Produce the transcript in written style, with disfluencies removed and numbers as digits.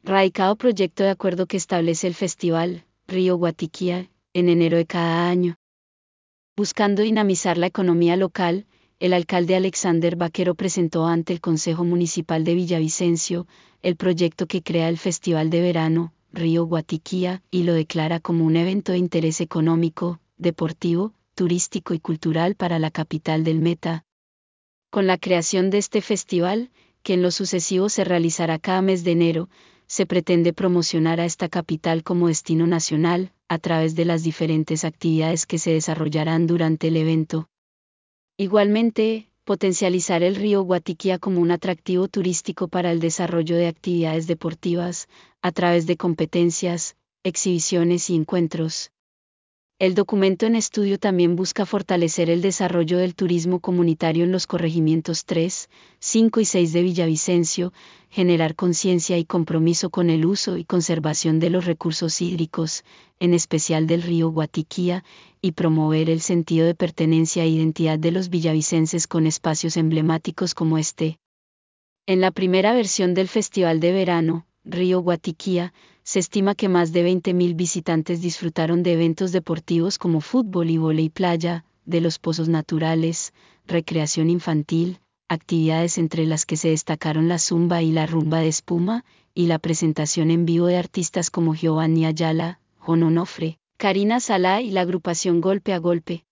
Radicado proyecto de acuerdo que establece el festival Río Guatiquía en enero de cada año. Buscando dinamizar la economía local, el alcalde Alexander Vaquero presentó ante el Consejo Municipal de Villavicencio el proyecto que crea el Festival de Verano Río Guatiquía y lo declara como un evento de interés económico, deportivo, turístico y cultural para la capital del Meta. Con la creación de este festival, que en lo sucesivo se realizará cada mes de enero, se pretende promocionar a esta capital como destino nacional, a través de las diferentes actividades que se desarrollarán durante el evento. Igualmente, potencializar el río Guatiquía como un atractivo turístico para el desarrollo de actividades deportivas, a través de competencias, exhibiciones y encuentros. El documento en estudio también busca fortalecer el desarrollo del turismo comunitario en los corregimientos 3, 5 y 6 de Villavicencio, generar conciencia y compromiso con el uso y conservación de los recursos hídricos, en especial del río Guatiquía, y promover el sentido de pertenencia e identidad de los villavicenses con espacios emblemáticos como este. En la primera versión del Festival de Verano, Río Guatiquía, se estima que más de 20.000 visitantes disfrutaron de eventos deportivos como fútbol y vóley playa, de los pozos naturales, recreación infantil, actividades entre las que se destacaron la zumba y la rumba de espuma, y la presentación en vivo de artistas como Giovanni Ayala, Jon Onofre, Karina Salá y la agrupación Golpe a Golpe.